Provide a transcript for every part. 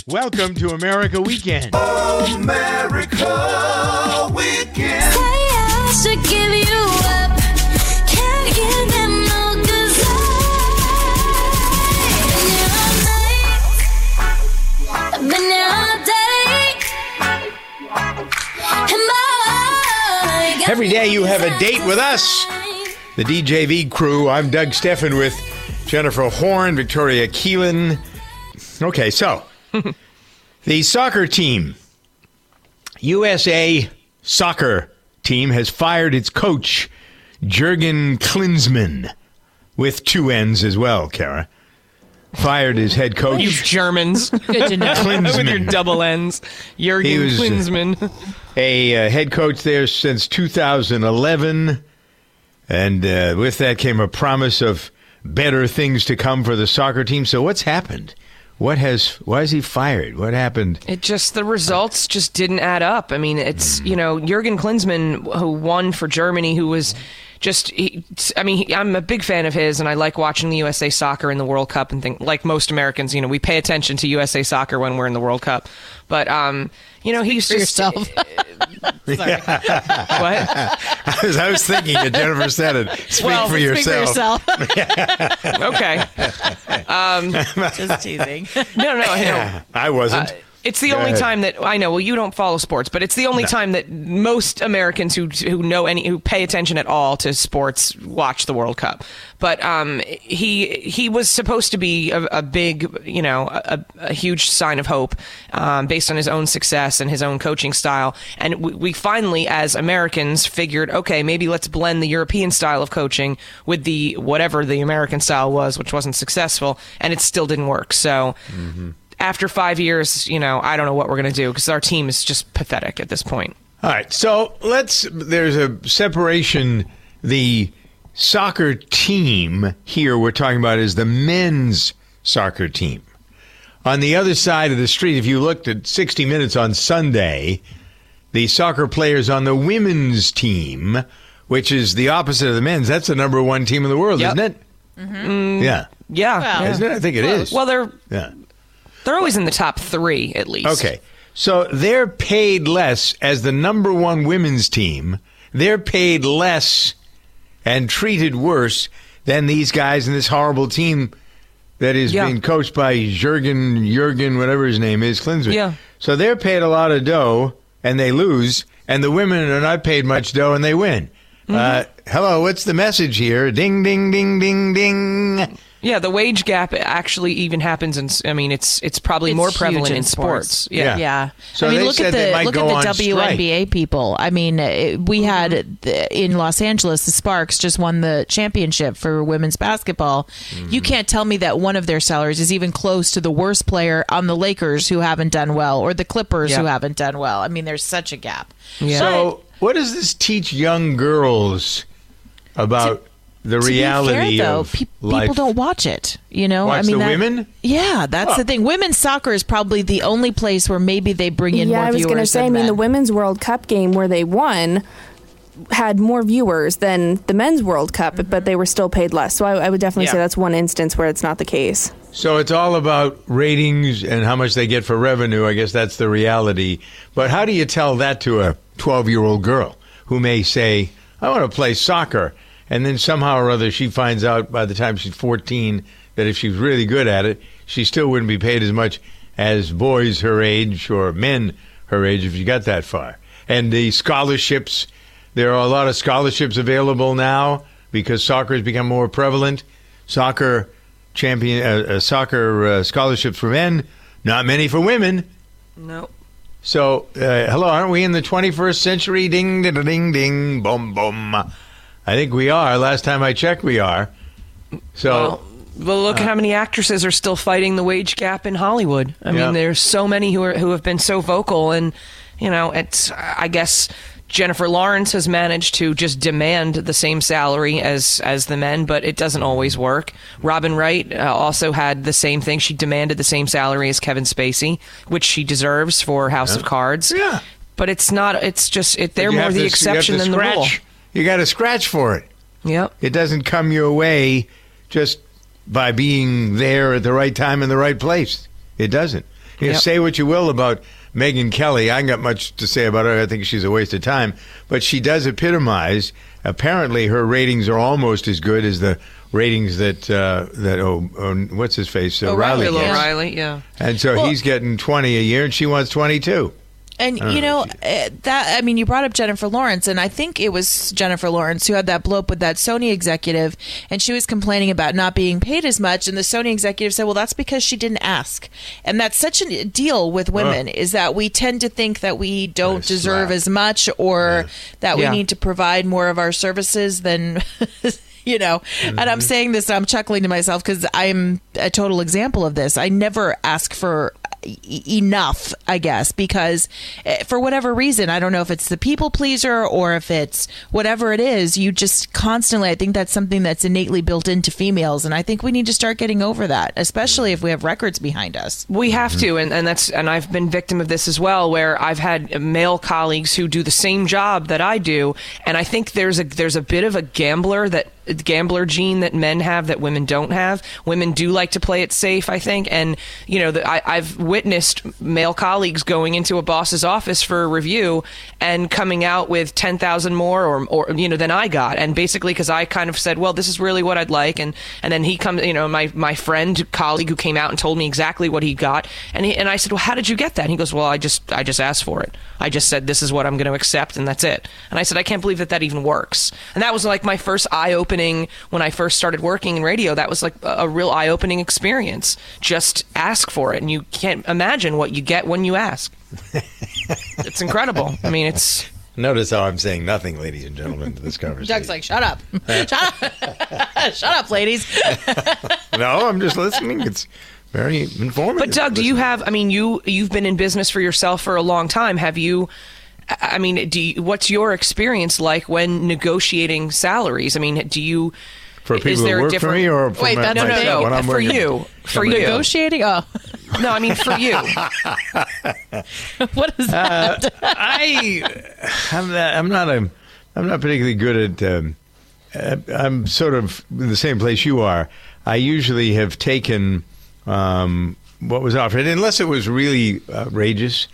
Welcome to America Weekend. America Weekend. Say I should give you up. Can't get them no I've been there all day. And boy, Every day you have a date with us, the DJV crew. I'm Doug Steffen with Jennifer Horn, Victoria Keelan. Okay, so the soccer team, USA soccer team, has fired its coach, Jurgen Klinsmann, with two N's as well, Kara. Fired his head coach. You Germans. Good to know. With your double N's. Jurgen He was, Klinsmann. A head coach there since 2011. And with that came a promise of better things to come for the soccer team. So what's happened? Why is he fired? What happened? The results just didn't add up. I mean, it's, Jurgen Klinsmann, who won for Germany, who was I'm a big fan of his, and I like watching the USA soccer in the World Cup and think, like most Americans, we pay attention to USA soccer when we're in the World Cup. But, he's for just... yourself. What? I was thinking it. Jennifer said it. Speak for yourself. Okay. Just teasing. No. I wasn't. It's the Go only ahead. time that I know. Well, you don't follow sports, but it's the only time that most Americans who pay attention at all to sports watch the World Cup. But he was supposed to be a big, a huge sign of hope based on his own success and his own coaching style. And we finally, as Americans, figured, okay, maybe let's blend the European style of coaching with the whatever the American style was, which wasn't successful, and it still didn't work. So. Mm-hmm. After 5 years, I don't know what we're going to do because our team is just pathetic at this point. All right, so there's a separation. The soccer team here we're talking about is the men's soccer team. On the other side of the street, if you looked at 60 Minutes on Sunday, the soccer players on the women's team, which is the opposite of the men's, that's the number one team in the world, isn't it? Mm-hmm. Yeah. Yeah. Well, Isn't it? I think it is. Well, Yeah. They're always in the top three, at least. Okay. So they're paid less as the number one women's team. They're paid less and treated worse than these guys in this horrible team that is being coached by Jurgen, whatever his name is, Klinsmann. Yeah. So they're paid a lot of dough and they lose, and the women are not paid much dough and they win. Mm-hmm. Hello, what's the message here? Ding, ding, ding, ding, ding. Yeah, the wage gap actually even happens it's probably more prevalent in sports. Yeah. So I mean, they look said at they might the go on WNBA people. I mean, we had in Los Angeles, the Sparks just won the championship for women's basketball. Mm-hmm. You can't tell me that one of their salaries is even close to the worst player on the Lakers who haven't done well, or the Clippers who haven't done well. I mean, there's such a gap. Yeah. So what does this teach young girls about the reality to be fair, though, of life? people don't watch it. Watch the women? Yeah, that's the thing. Women's soccer is probably the only place where maybe they bring in more viewers. I was going to say, the Women's World Cup game where they won had more viewers than the Men's World Cup, but they were still paid less. So I would definitely say that's one instance where it's not the case. So it's all about ratings and how much they get for revenue. I guess that's the reality. But how do you tell that to a 12-year-old girl who may say, I want to play soccer? And then somehow or other she finds out by the time she's 14 that if she's really good at it, she still wouldn't be paid as much as boys her age or men her age if she got that far. And the scholarships, there are a lot of scholarships available now because soccer has become more prevalent. Soccer scholarships for men, not many for women. No. So, hello, aren't we in the 21st century? Ding, ding, ding, ding, boom, boom. I think we are. Last time I checked, we are. So, well, look at how many actresses are still fighting the wage gap in Hollywood. I mean, there's so many who have been so vocal, and it's. I guess Jennifer Lawrence has managed to just demand the same salary as the men, but it doesn't always work. Robin Wright also had the same thing. She demanded the same salary as Kevin Spacey, which she deserves for House of Cards. Yeah. But it's not. It's just they're more the exception than the rule. You got to scratch for it. Yep. It doesn't come your way just by being there at the right time in the right place. It doesn't. You Yep. say what you will about Megyn Kelly. I ain't got much to say about her. I think she's a waste of time. But she does epitomize. Apparently, her ratings are almost as good as the ratings that what's his face? Riley Bill gets. O'Reilly, yeah. And so he's getting 20 a year, and she wants 22. And you brought up Jennifer Lawrence, and I think it was Jennifer Lawrence who had that blow up with that Sony executive, and she was complaining about not being paid as much, and the Sony executive said, well, that's because she didn't ask. And that's such a deal with women, is that we tend to think that we don't deserve as much, or that we need to provide more of our services than... and I'm saying this, I'm chuckling to myself because I'm a total example of this. I never ask for enough, I guess, because for whatever reason, I don't know if it's the people pleaser or if it's whatever it is, you just constantly, I think that's something that's innately built into females, and I think we need to start getting over that, especially if we have records behind us. We have to, and I've been victim of this as well, where I've had male colleagues who do the same job that I do, and I think there's a bit of a gambler gene that men have that women don't have. Women do like to play it safe, I think, and I've witnessed male colleagues going into a boss's office for a review and coming out with 10,000 more or than I got, and basically because I kind of said, well, this is really what I'd like, and then he comes, my friend colleague who came out and told me exactly what he got, and I said, well, how did you get that? And he goes, well, I just asked for it. I just said, this is what I'm going to accept, and that's it. And I said, I can't believe that even works. And that was like my first eye-opening when I first started working in radio. That was like a real eye-opening experience. Just ask for it, and you can't imagine what you get when you ask. It's incredible. I mean, it's... Notice how I'm saying nothing, ladies and gentlemen, to this conversation. Doug's like, shut up. Shut up. Shut up, ladies. No, I'm just listening. It's very informative. But Doug, do you have, you've been in business for yourself for a long time. Have you... what's your experience like when negotiating salaries? Do you... For people who work for me or for Wait, that's myself? When I'm for working- you. For you. Negotiating? Oh. No, for you. What is that? I'm not particularly good at. I'm sort of in the same place you are. I usually have taken what was offered, unless it was really outrageous.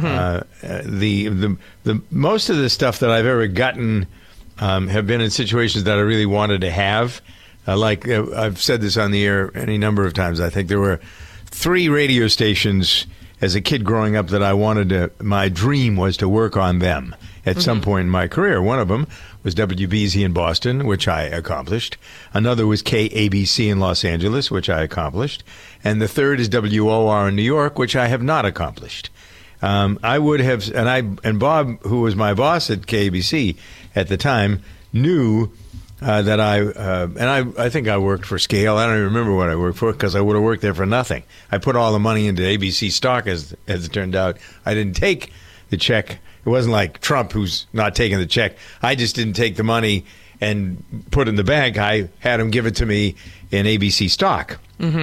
The most of the stuff that I've ever gotten have been in situations that I really wanted to have. I've said this on the air any number of times. I think there were 3 radio stations as a kid growing up that I wanted to. My dream was to work on them at some point in my career. One of them was WBZ in Boston, which I accomplished. Another was KABC in Los Angeles, which I accomplished. And the third is WOR in New York, which I have not accomplished. I would have, and Bob, who was my boss at KABC at the time, knew that I think I worked for Scale. I don't even remember what I worked for because I would have worked there for nothing. I put all the money into ABC stock, as it turned out. I didn't take the check. It wasn't like Trump, who's not taking the check. I just didn't take the money and put it in the bank. I had him give it to me in ABC stock.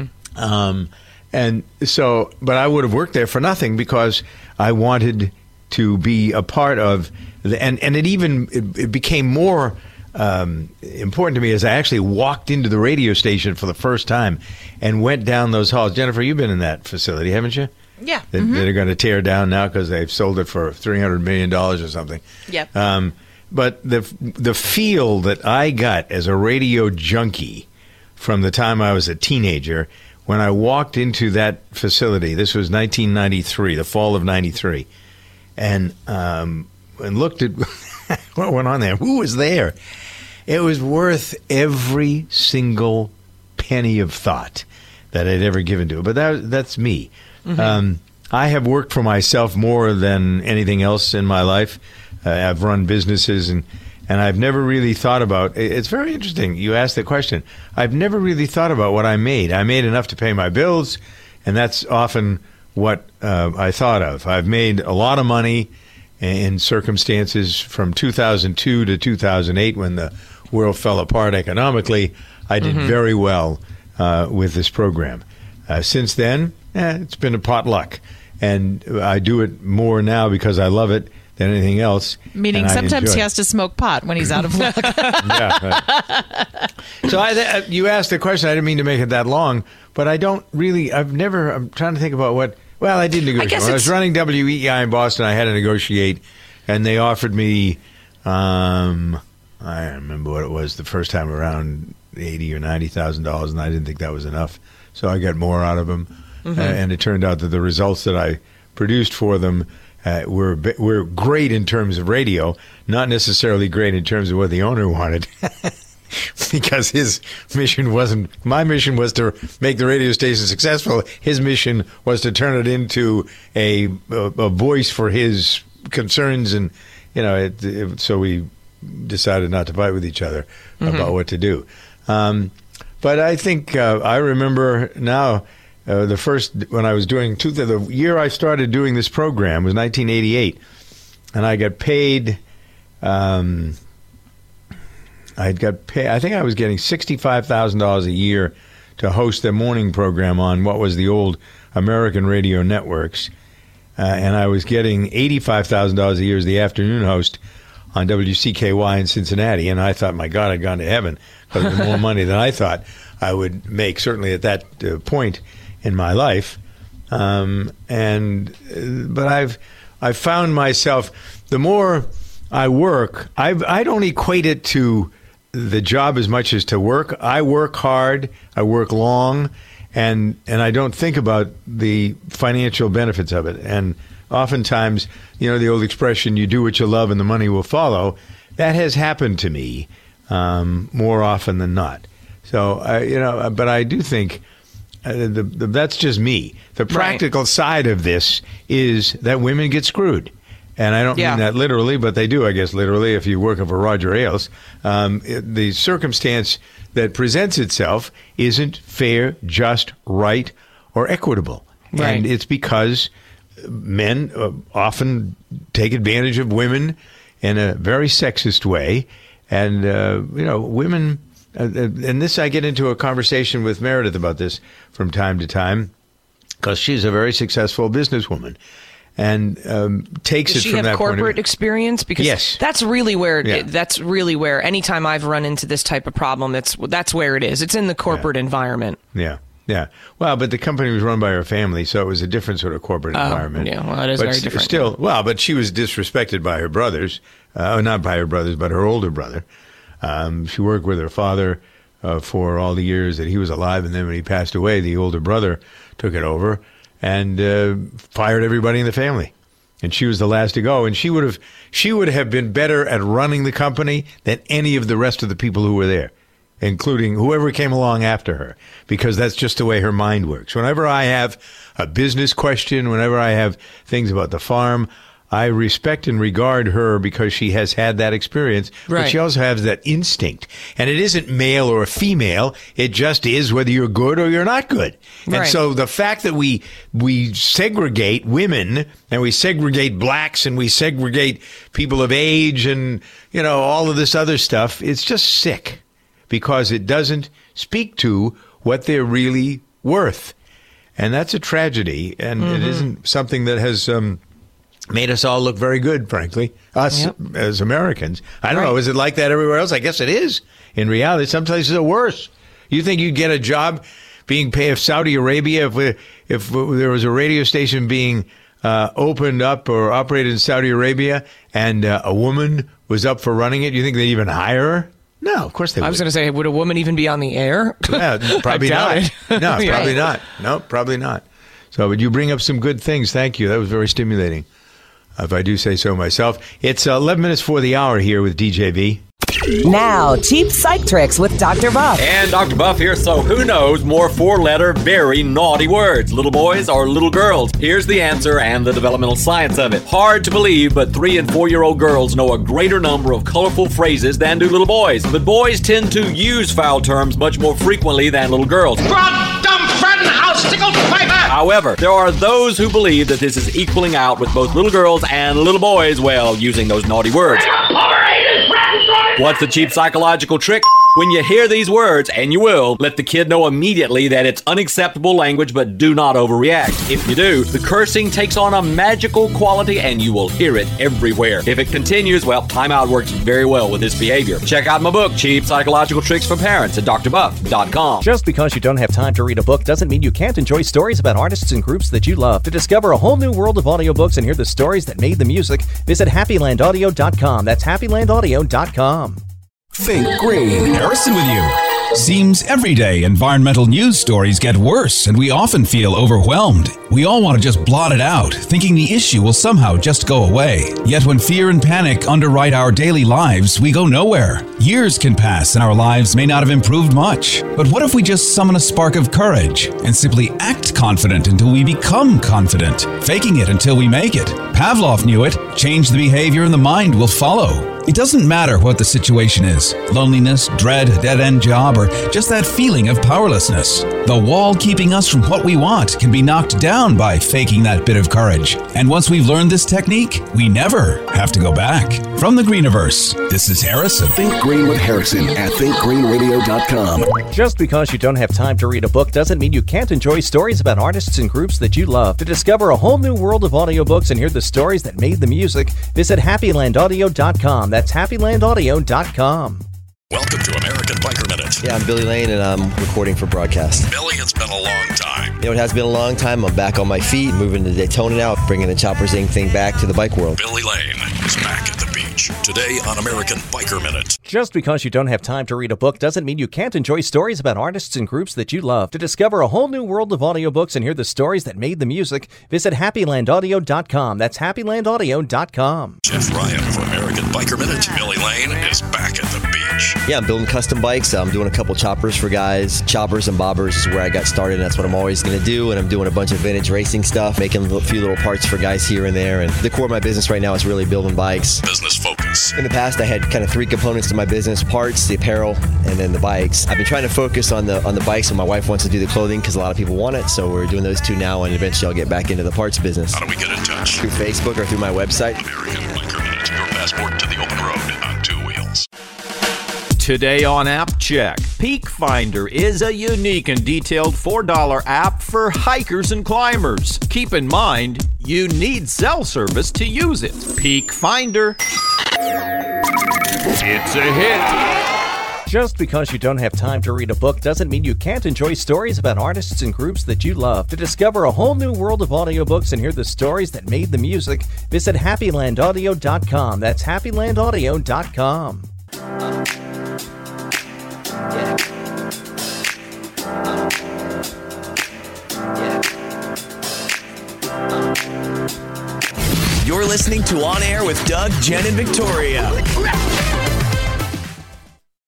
And so, but I would have worked there for nothing because I wanted to be a part of and it became more important to me as I actually walked into the radio station for the first time and went down those halls. Jennifer, you've been in that facility, haven't you? Yeah. That are going to tear down now because they've sold it for $300 million or something. Yep. But the feel that I got as a radio junkie from the time I was a teenager, when I walked into that facility, this was 1993, the fall of 93, and looked at what went on there. Who was there? It was worth every single penny of thought that I'd ever given to it. But that's me. I have worked for myself more than anything else in my life. I've run businesses, and I've never really thought about. It's very interesting. You asked the question. I've never really thought about what I made. I made enough to pay my bills, and that's often what I thought of. I've made a lot of money in circumstances from 2002 to 2008 when the world fell apart economically. I did very well with this program. Since then, it's been a potluck, and I do it more now because I love it than anything else. Meaning sometimes he has to smoke pot when he's out of luck. Yeah. Right. So you asked the question. I didn't mean to make it that long, but I don't really. I'm trying to think about Well, I did negotiate. guess When I was running WEEI in Boston, I had to negotiate, and they offered me, I don't remember what it was the first time around, $80,000 or $90,000, and I didn't think that was enough. So I got more out of them, and it turned out that the results that I produced for them were great in terms of radio, not necessarily great in terms of what the owner wanted. Because his mission wasn't, my mission was to make the radio station successful. His mission was to turn it into a voice for his concerns, and so we decided not to fight with each other about what to do. But I think I remember now the first, when I was doing the year I started doing this program was 1988, and I got paid. I think I was getting $65,000 a year to host the morning program on what was the old American radio networks. And I was getting $85,000 a year as the afternoon host on WCKY in Cincinnati. And I thought, my God, I'd gone to heaven, because it was more money than I thought I would make, certainly at that point in my life. But I've found myself, the more I work, I don't equate it to the job as much as to work. I work hard, I work long, and I don't think about the financial benefits of it. And oftentimes, the old expression, you do what you love and the money will follow, that has happened to me more often than not. So, but I do think that's just me. The practical side of this is that women get screwed. And I don't mean that literally, but they do, I guess, literally, if you're working for Roger Ailes. The circumstance that presents itself isn't fair, just, right, or equitable. Right. And it's because men often take advantage of women in a very sexist way. And, women, and this, I get into a conversation with Meredith about this from time to time, because she's a very successful businesswoman. And takes it from that point of view. Does she have corporate experience? Because yes. That's really where anytime I've run into this type of problem, that's where it is. It's in the corporate environment. Yeah. Well, but the company was run by her family, so it was a different sort of corporate environment. Yeah, well, it is very different. Still, but she was disrespected by her brothers. Not by her brothers, but her older brother. She worked with her father for all the years that he was alive, and then when he passed away, the older brother took it over and fired everybody in the family. And she was the last to go. And she would have been better at running the company than any of the rest of the people who were there, including whoever came along after her, because that's just the way her mind works. Whenever I have a business question, whenever I have things about the farm, I respect and regard her because she has had that experience, right. But she also has that instinct. And it isn't male or female. It just is whether you're good or you're not good. Right. And so the fact that we segregate women and we segregate blacks and we segregate people of age and, all of this other stuff, it's just sick because it doesn't speak to what they're really worth. And that's a tragedy. And it isn't something that has made us all look very good, frankly, us as Americans. I don't know. Is it like that everywhere else? I guess it is. In reality, some places are worse. You think you'd get a job being paid, if Saudi Arabia, if there was a radio station being opened up or operated in Saudi Arabia and a woman was up for running it, you think they'd even hire her? No, of course they would. I was going to say, would a woman even be on the air? Yeah, probably not. No, probably not. No, probably not. So, but you bring up some good things. Thank you. That was very stimulating, if I do say so myself. It's 11 minutes for the hour here with DJV. Now, cheap psych tricks with Dr. Buff. And Dr. Buff here, so who knows more four-letter, very naughty words, little boys or little girls? Here's the answer and the developmental science of it. Hard to believe, but 3- and 4-year-old girls know a greater number of colorful phrases than do little boys. But boys tend to use foul terms much more frequently than little girls. However, there are those who believe that this is equaling out with both little girls and little boys, using those naughty words. What's the cheap psychological trick? When you hear these words, and you will, let the kid know immediately that it's unacceptable language, but do not overreact. If you do, the cursing takes on a magical quality and you will hear it everywhere. If it continues, well, timeout works very well with this behavior. Check out my book, Cheap Psychological Tricks for Parents, at drbuff.com. Just because you don't have time to read a book doesn't mean you can't enjoy stories about artists and groups that you love. To discover a whole new world of audiobooks and hear the stories that made the music, visit happylandaudio.com. That's happylandaudio.com. Think Green. Harrison with you. Seems every day environmental news stories get worse and we often feel overwhelmed. We all want to just blot it out, thinking the issue will somehow just go away. Yet when fear and panic underwrite our daily lives, we go nowhere. Years can pass and our lives may not have improved much. But what if we just summon a spark of courage and simply act confident until we become confident, faking it until we make it? Pavlov knew it. Change the behavior and the mind will follow. It doesn't matter what the situation is, loneliness, dread, a dead-end job, or just that feeling of powerlessness. The wall keeping us from what we want can be knocked down by faking that bit of courage. And once we've learned this technique, we never have to go back. From the Greeniverse, this is Harrison. Think Green with Harrison at thinkgreenradio.com. Just because you don't have time to read a book doesn't mean you can't enjoy stories about artists and groups that you love. To discover a whole new world of audiobooks and hear the stories that made the music, visit happylandaudio.com. That's happylandaudio.com. Welcome to American Biker Minute. Yeah, I'm Billy Lane, and I'm recording for broadcast. Billy, it's been a long time. You know, it has been a long time. I'm back on my feet, moving to Daytona now, bringing the Choppers Inc. thing back to the bike world. Billy Lane is back at the beach. Today on American Biker Minute. Just because you don't have time to read a book doesn't mean you can't enjoy stories about artists and groups that you love. To discover a whole new world of audiobooks and hear the stories that made the music, visit happylandaudio.com. That's happylandaudio.com. Jeff Ryan for American Biker Minute. Billy Lane is back at the beach. Yeah, I'm building custom bikes. I'm doing a couple choppers for guys. Choppers and bobbers is where I got started, and that's what I'm always going to do. And I'm doing a bunch of vintage racing stuff, making a few little parts for guys here and there. And the core of my business right now is really building bikes. Business focus. In the past, I had kind of three components to my business: parts, the apparel, and then the bikes. I've been trying to focus on the bikes, and my wife wants to do the clothing because a lot of people want it. So we're doing those two now, and eventually I'll get back into the parts business. How do we get in touch? Through Facebook or through my website. American Biker Minute, your passport to the open road on two wheels. Today on App Check, Peak Finder is a unique and detailed $4 app for hikers and climbers. Keep in mind, you need cell service to use it. Peak Finder. It's a hit. Just because you don't have time to read a book doesn't mean you can't enjoy stories about artists and groups that you love. To discover a whole new world of audiobooks and hear the stories that made the music, visit happylandaudio.com. That's happylandaudio.com. You're listening to On Air with Doug, Jen, and Victoria.